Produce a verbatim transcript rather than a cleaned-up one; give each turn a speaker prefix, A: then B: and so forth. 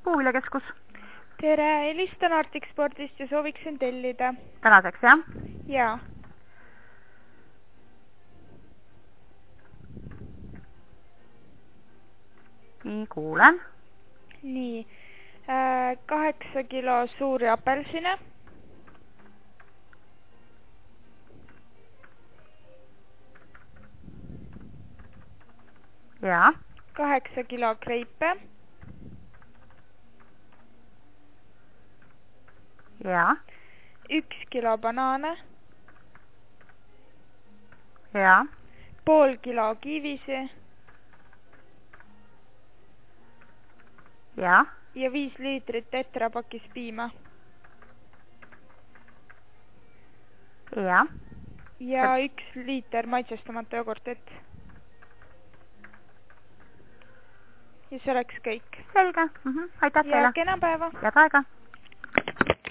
A: Puuviljakeskus.
B: Tere, helistan Arctic Spordist ja sooviksin tellida.
A: Tänaseks, jah?
B: Jaa.
A: Nii, kuulen.
B: Nii, äh, kaheksa kilo suuri apelsine.
A: Jaa.
B: kaheksa kilo kreipe.
A: Jaa.
B: üks kilo banaane.
A: Jaa.
B: Pool kilo kiivisi.
A: Jaa.
B: Ja viis liitrit tetrapakis piima.
A: Jaa.
B: Ja üks liiter maitsestamata jogurtit. Ja see oleks kõik.
A: Selge. Mm-hmm. Aitäh teile.
B: Ja kena päeva.
A: Ja ka aega.